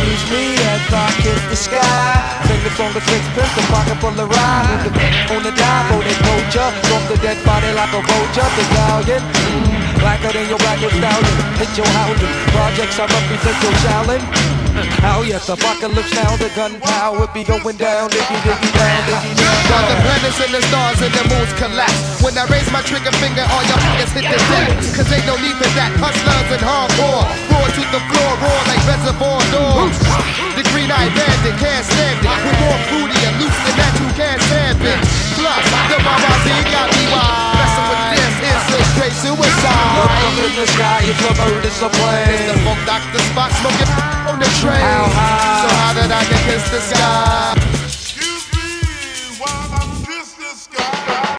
Excuse me as I kiss the sky. Sing the song of sixpence, a pocket full of rhyme. With the on the dive, oh they poacher. Drop the dead body like a vulture. The stallion, blacker than your blackest stallion. Hit your housing, projects I represent your challenge. Hell yes, apocalypse now, the gunpowder be going down, diggy diggy down, diggy down. While the planets and the stars and the moons collapse. When I raise my trigger finger, all your niggas hit the deck. Cause ain't no need for that. Hustlers and hardcore, roar to the floor, roar like reservoir dogs. The green-eyed bandit can't stand it. We're more fruity and loose than that, you can't stand it. Plus, the Mamazi got me wild. Messing with this is a straight suicide. Look up in the sky, it's a bird, it's a plane. It's the funk doctor spot smoking on the train. How high? So how did I get kiss the sky?